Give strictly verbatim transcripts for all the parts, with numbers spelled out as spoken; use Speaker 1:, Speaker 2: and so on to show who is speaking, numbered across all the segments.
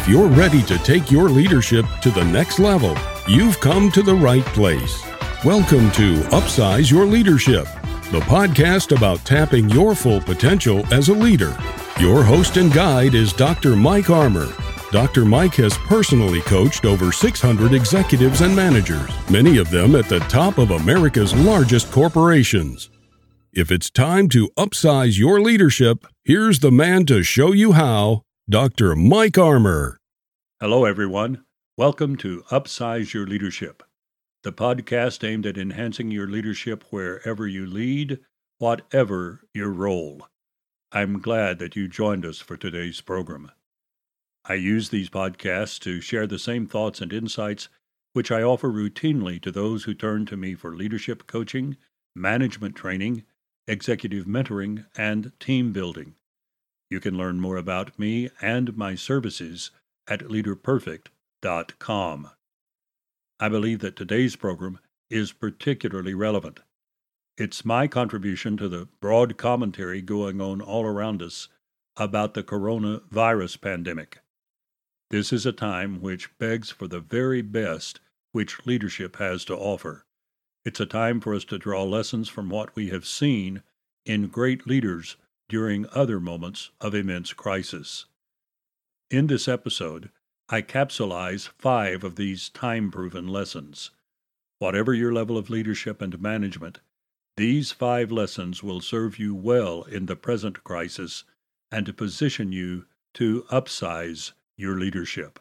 Speaker 1: If you're ready to take your leadership to the next level, you've come to the right place. Welcome to Upsize Your Leadership, the podcast about tapping your full potential as a leader. Your host and guide is Doctor Mike Armour. Doctor Mike has personally coached over six hundred executives and managers, many of them at the top of America's largest corporations. If it's time to upsize your leadership, here's the man to show you how, Doctor Mike Armour.
Speaker 2: Hello, everyone. Welcome to Upsize Your Leadership, the podcast aimed at enhancing your leadership wherever you lead, whatever your role. I'm glad that you joined us for today's program. I use these podcasts to share the same thoughts and insights which I offer routinely to those who turn to me for leadership coaching, management training, executive mentoring, and team building. You can learn more about me and my services at leader perfect dot com. I believe that today's program is particularly relevant. It's my contribution to the broad commentary going on all around us about the coronavirus pandemic. This is a time which begs for the very best which leadership has to offer. It's a time for us to draw lessons from what we have seen in great leaders during other moments of immense crisis. In this episode, I capsulize five of these time-proven lessons. Whatever your level of leadership and management, these five lessons will serve you well in the present crisis and to position you to upsize your leadership.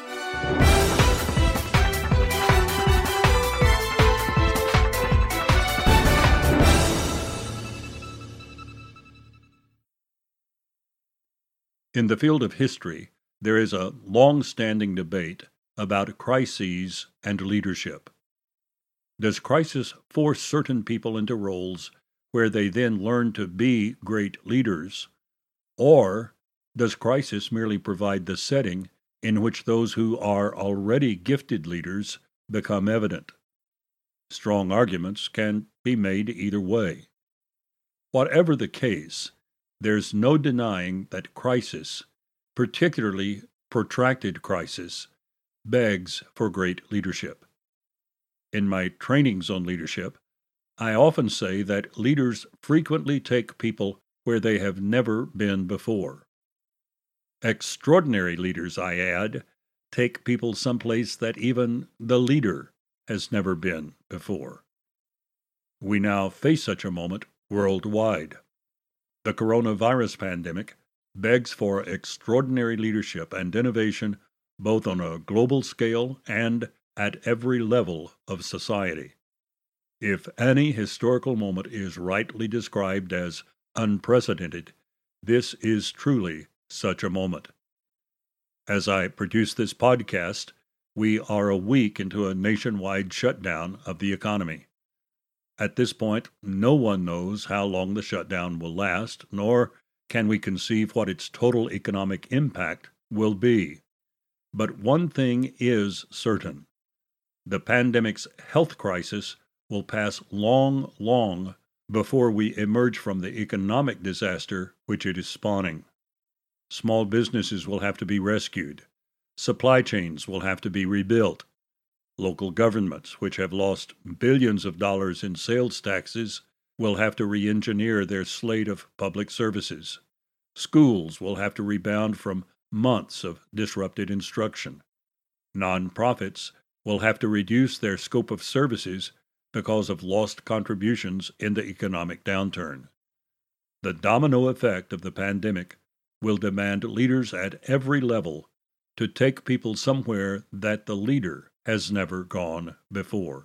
Speaker 2: In the field of history, there is a long-standing debate about crises and leadership. Does crisis force certain people into roles where they then learn to be great leaders, or does crisis merely provide the setting in which those who are already gifted leaders become evident? Strong arguments can be made either way. Whatever the case, there's no denying that crisis, particularly protracted crisis, begs for great leadership. In my trainings on leadership, I often say that leaders frequently take people where they have never been before. Extraordinary leaders, I add, take people someplace that even the leader has never been before. We now face such a moment worldwide. The coronavirus pandemic begs for extraordinary leadership and innovation both on a global scale and at every level of society. If any historical moment is rightly described as unprecedented, this is truly such a moment. As I produce this podcast, we are a week into a nationwide shutdown of the economy. At this point, no one knows how long the shutdown will last, nor can we conceive what its total economic impact will be. But one thing is certain. The pandemic's health crisis will pass long, long before we emerge from the economic disaster which it is spawning. Small businesses will have to be rescued. Supply chains will have to be rebuilt. Local governments, which have lost billions of dollars in sales taxes, will have to re-engineer their slate of public services. Schools will have to rebound from months of disrupted instruction. Nonprofits will have to reduce their scope of services because of lost contributions in the economic downturn. The domino effect of the pandemic will demand leaders at every level to take people somewhere that the leader has never gone before.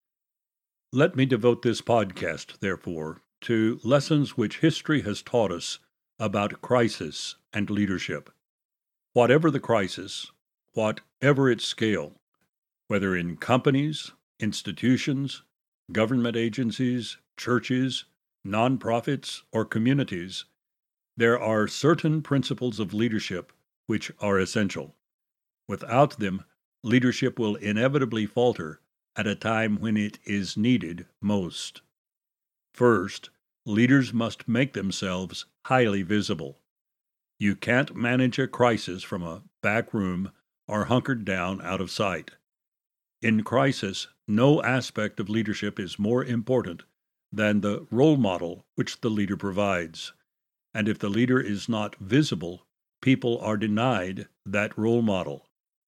Speaker 2: Let me devote this podcast, therefore, to lessons which history has taught us about crisis and leadership. Whatever the crisis, whatever its scale, whether in companies, institutions, government agencies, churches, nonprofits, or communities, there are certain principles of leadership which are essential. Without them, leadership will inevitably falter at a time when it is needed most. First, leaders must make themselves highly visible. You can't manage a crisis from a back room, or hunkered down out of sight. In crisis, no aspect of leadership is more important than the role model which the leader provides. And if the leader is not visible, people are denied that role model.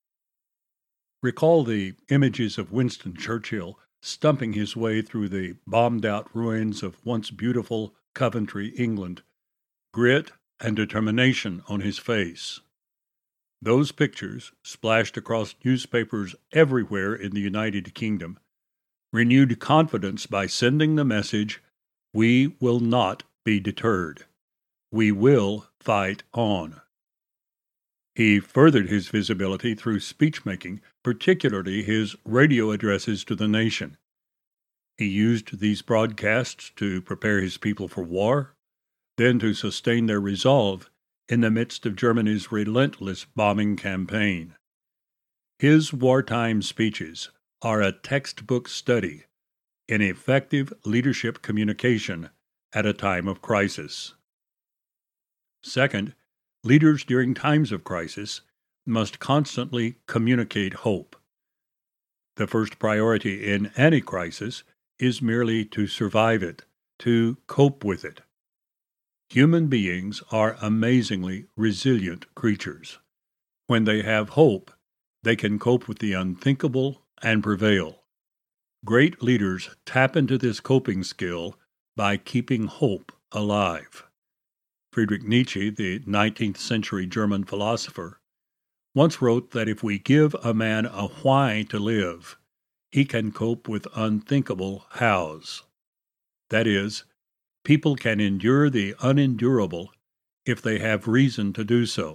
Speaker 2: Recall the images of Winston Churchill stumping his way through the bombed-out ruins of once beautiful Coventry, England, grit and determination on his face. Those pictures, splashed across newspapers everywhere in the United Kingdom, renewed confidence by sending the message, "We will not be deterred. We will fight on." He furthered his visibility through speech-making, particularly his radio addresses to the nation. He used these broadcasts to prepare his people for war, then to sustain their resolve in the midst of Germany's relentless bombing campaign. His wartime speeches are a textbook study in effective leadership communication at a time of crisis. Second, leaders during times of crisis must constantly communicate hope. The first priority in any crisis is merely to survive it, to cope with it. Human beings are amazingly resilient creatures. When they have hope, they can cope with the unthinkable and prevail. Great leaders tap into this coping skill by keeping hope alive. Friedrich Nietzsche, the nineteenth century German philosopher, once wrote that if we give a man a why to live, he can cope with unthinkable hows. That is, people can endure the unendurable if they have reason to do so.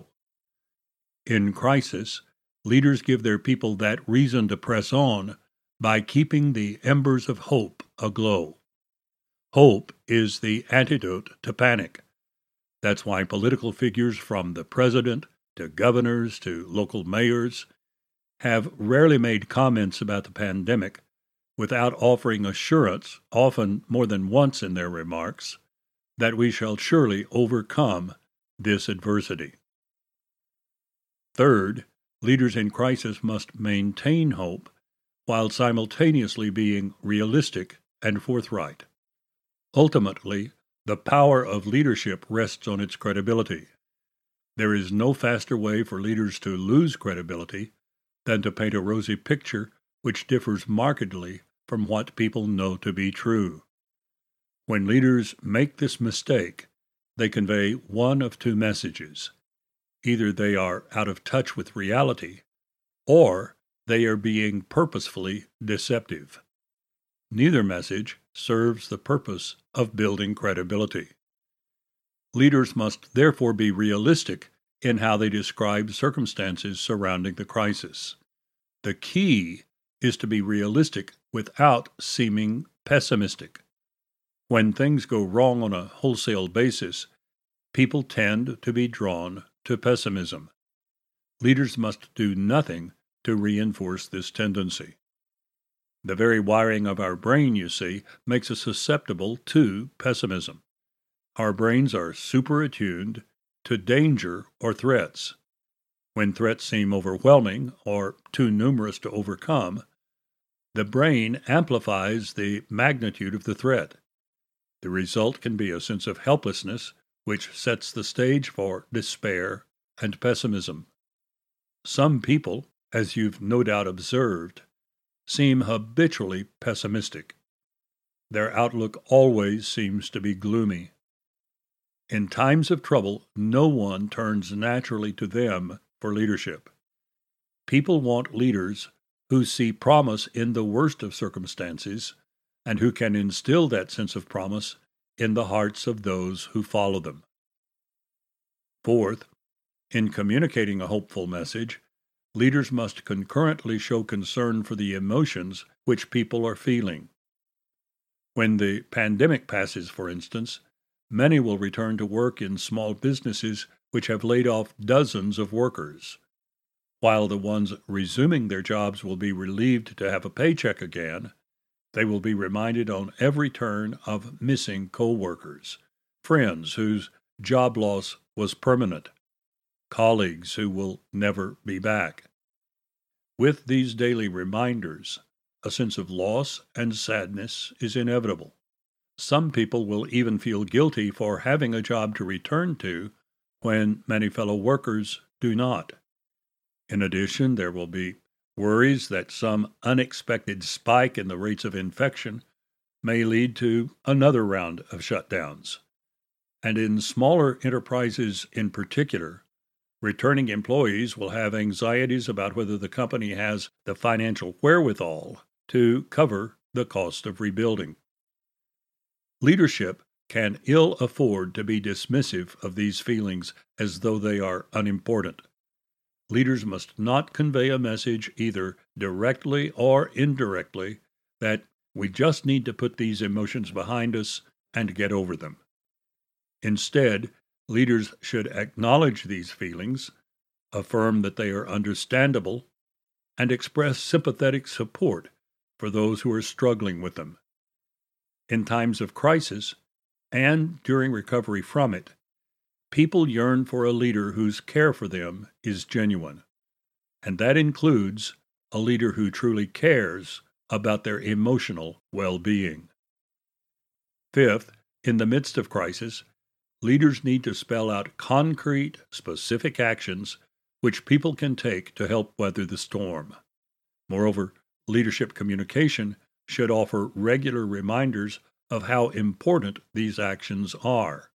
Speaker 2: In crisis, leaders give their people that reason to press on by keeping the embers of hope aglow. Hope is the antidote to panic. That's why political figures from the president to governors to local mayors have rarely made comments about the pandemic without offering assurance, often more than once in their remarks, that we shall surely overcome this adversity. Third, leaders in crisis must maintain hope while simultaneously being realistic and forthright. Ultimately, the power of leadership rests on its credibility. There is no faster way for leaders to lose credibility than to paint a rosy picture which differs markedly from what people know to be true. When leaders make this mistake, they convey one of two messages. Either they are out of touch with reality, or they are being purposefully deceptive. Neither message serves the purpose of building credibility. Leaders must therefore be realistic in how they describe circumstances surrounding the crisis. The key is to be realistic without seeming pessimistic. When things go wrong on a wholesale basis, people tend to be drawn to pessimism. Leaders must do nothing to reinforce this tendency. The very wiring of our brain, you see, makes us susceptible to pessimism. Our brains are super-attuned to danger or threats. When threats seem overwhelming or too numerous to overcome, the brain amplifies the magnitude of the threat. The result can be a sense of helplessness, which sets the stage for despair and pessimism. Some people, as you've no doubt observed, seem habitually pessimistic. Their outlook always seems to be gloomy. In times of trouble, no one turns naturally to them for leadership. People want leaders who see promise in the worst of circumstances and who can instill that sense of promise in the hearts of those who follow them. Fourth, in communicating a hopeful message, leaders must concurrently show concern for the emotions which people are feeling. When the pandemic passes, for instance, many will return to work in small businesses which have laid off dozens of workers. While the ones resuming their jobs will be relieved to have a paycheck again, they will be reminded on every turn of missing co-workers, friends whose job loss was permanent. colleagues who will never be back. With these daily reminders, a sense of loss and sadness is inevitable. Some people will even feel guilty for having a job to return to when many fellow workers do not. In addition, there will be worries that some unexpected spike in the rates of infection may lead to another round of shutdowns. And in smaller enterprises in particular, returning employees will have anxieties about whether the company has the financial wherewithal to cover the cost of rebuilding. Leadership can ill afford to be dismissive of these feelings as though they are unimportant. Leaders must not convey a message either directly or indirectly that we just need to put these emotions behind us and get over them. Instead, leaders should acknowledge these feelings, affirm that they are understandable, and express sympathetic support for those who are struggling with them. In times of crisis, and during recovery from it, people yearn for a leader whose care for them is genuine, and that includes a leader who truly cares about their emotional well-being. Fifth, in the midst of crisis, leaders need to spell out concrete, specific actions which people can take to help weather the storm. Moreover, leadership communication should offer regular reminders of how important these actions are.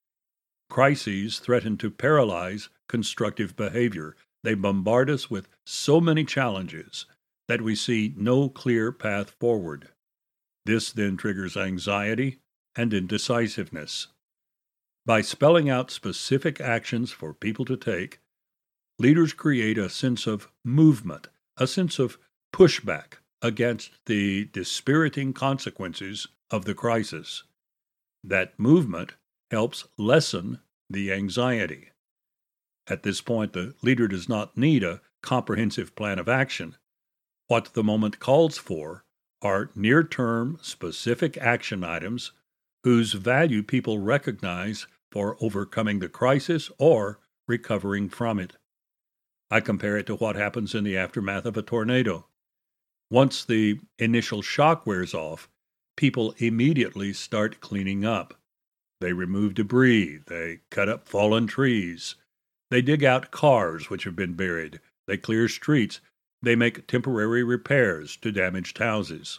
Speaker 2: Crises threaten to paralyze constructive behavior. They bombard us with so many challenges that we see no clear path forward. This then triggers anxiety and indecisiveness. By spelling out specific actions for people to take, leaders create a sense of movement, a sense of pushback against the dispiriting consequences of the crisis. That movement helps lessen the anxiety. At this point, the leader does not need a comprehensive plan of action. What the moment calls for are near-term, specific action items whose value people recognize for overcoming the crisis or recovering from it. I compare it to what happens in the aftermath of a tornado. Once the initial shock wears off, people immediately start cleaning up. They remove debris, they cut up fallen trees, they dig out cars which have been buried, they clear streets, they make temporary repairs to damaged houses.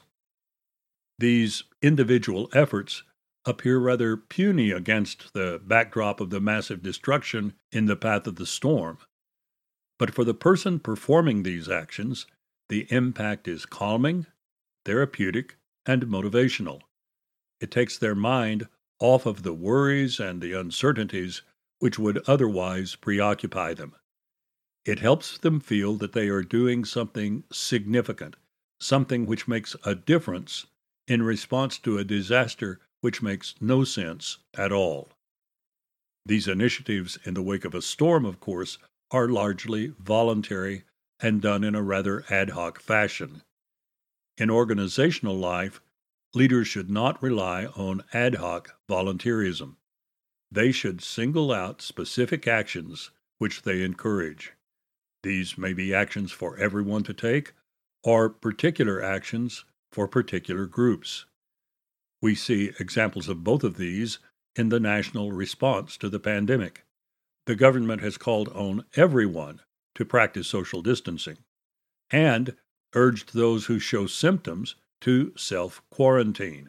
Speaker 2: These individual efforts appear rather puny against the backdrop of the massive destruction in the path of the storm. But for the person performing these actions, the impact is calming, therapeutic, and motivational. It takes their mind off of the worries and the uncertainties which would otherwise preoccupy them. It helps them feel that they are doing something significant, something which makes a difference in response to a disaster which makes no sense at all. These initiatives in the wake of a storm, of course, are largely voluntary and done in a rather ad hoc fashion. In organizational life, leaders should not rely on ad hoc volunteerism. They should single out specific actions which they encourage. These may be actions for everyone to take, or particular actions for particular groups. We see examples of both of these in the national response to the pandemic. The government has called on everyone to practice social distancing, and urged those who show symptoms to self-quarantine.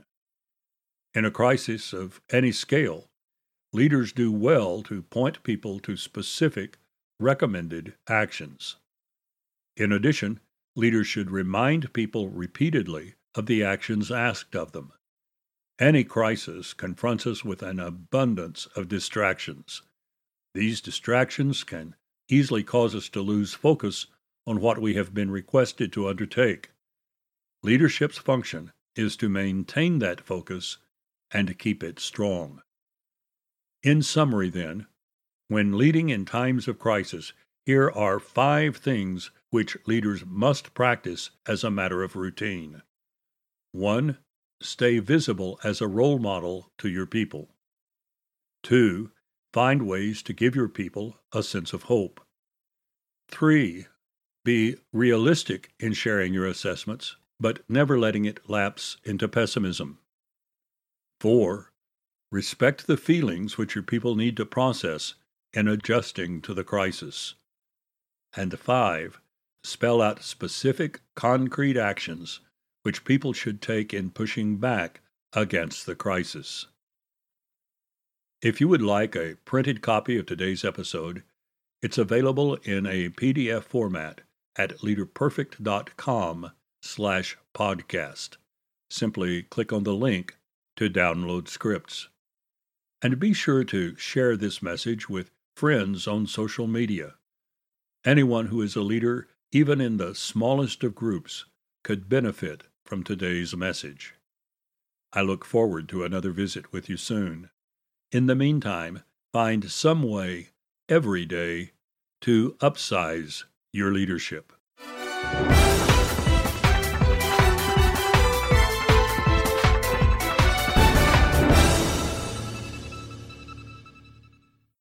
Speaker 2: In a crisis of any scale, leaders do well to point people to specific, recommended actions. In addition, leaders should remind people repeatedly of the actions asked of them. Any crisis confronts us with an abundance of distractions. These distractions can easily cause us to lose focus on what we have been requested to undertake. Leadership's function is to maintain that focus and to keep it strong. In summary, then, when leading in times of crisis, here are five things which leaders must practice as a matter of routine. One, stay visible as a role model to your people. Two, Find ways to give your people a sense of hope. Three, be realistic in sharing your assessments, but never letting it lapse into pessimism. Four, respect the feelings which your people need to process in adjusting to the crisis. And five, spell out specific, concrete actions which people should take in pushing back against the crisis. If you would like a printed copy of today's episode, it's available in a P D F format at leaderperfect.com slash podcast. Simply click on the link to download scripts. And be sure to share this message with friends on social media. Anyone who is a leader, even in the smallest of groups, could benefit from today's message. I look forward to another visit with you soon. In the meantime, find some way every day to upsize your leadership.